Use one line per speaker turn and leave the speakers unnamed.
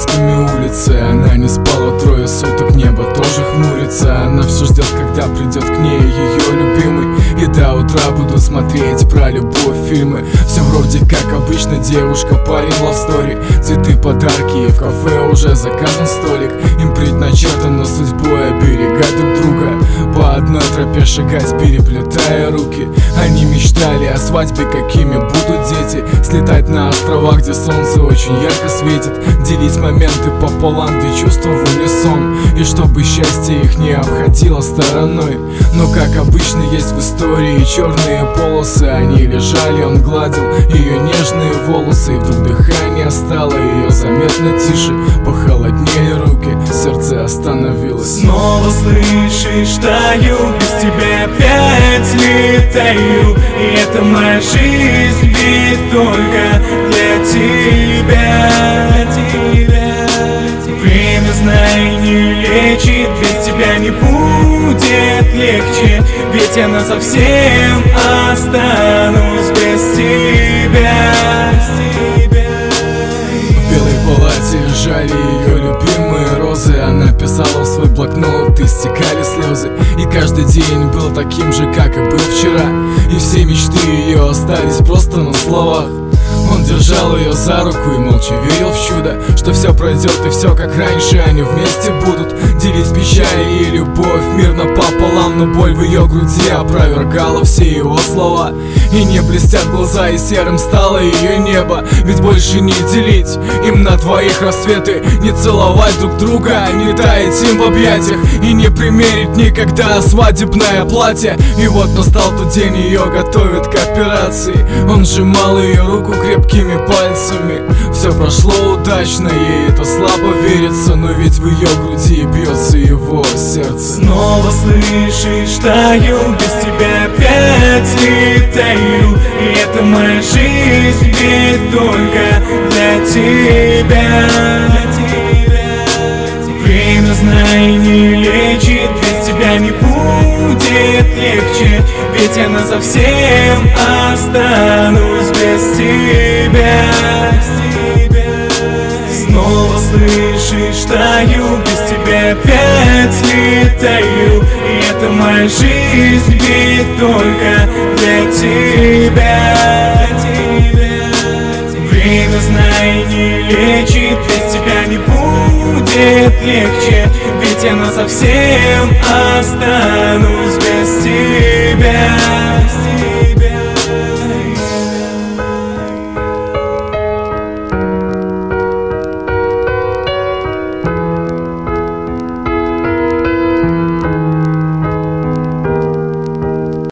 красками улицы. Она не спала 3 суток, небо тоже хмурится. Она все ждет, когда придет к ней ее любимый, и до утра будут смотреть про любовь фильмы. Все вроде как обычно, девушка, парень, love story. Цветы, подарки, и в кафе уже заказан столик. Им предначертано судьбой оберегать друг друга, по одной тропе шагать, переплетая руки. Они мечтали о свадьбе, какими будут дети. Слетать на острова, где солнце очень ярко светит. Делить моменты пополам, где чувства в унисон. И чтобы счастье их не обходило стороной. Но как обычно есть в истории черные полосы. Они лежали, он гладил ее нежные волосы. И вдруг дыхание стало ее заметно тише. Похолоднели руки, сердце остановилось.
Снова слышишь, таю, без тебя опять летаю. И это моя жизнь, ведь только для тебя. Время, знай, не лечит, без тебя не будет легче. Ведь я насовсем останусь без тебя.
В белой палате лежали ее любимые розы. Она писала в свой блокнот, и стекали слезы. И каждый день был таким же, как и был вчера. И все мечты ее остались просто на словах. Он держал ее за руку и молча верил в чудо, что все пройдет и все как раньше, они вместе будут делить печаль и любовь мирно пополам. Но боль в ее груди опровергала все его слова. И не блестят глаза, и серым стало ее небо. Ведь больше не делить им на двоих рассветы, не целовать друг друга, не таять им в объятиях, и не примерить никогда свадебное платье. И вот настал тот день, ее готовят к операции. Он сжимал ее руку крепкими пальцами. Все прошло удачно, ей это слабо верится. Но ведь в ее груди бьется его сердце.
Снова слышишь, таю, без тебя опять летаю. И это моя жизнь, ведь только для тебя. Время, знай, не лечит, без тебя не будет легче. Ведь я насовсем останусь без тебя. Снова слышишь, таю, без тебя опять летаю. И это моя жизнь, ведь только для тебя. Время, знай, не лечит, без тебя не будет легче. Ведь я насовсем останусь без тебя.